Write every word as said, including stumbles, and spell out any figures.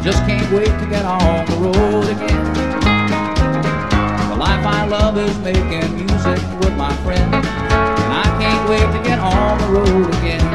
just can't wait to get on the road again. The life I love is making music with my friends, and I can't wait to get on the road again.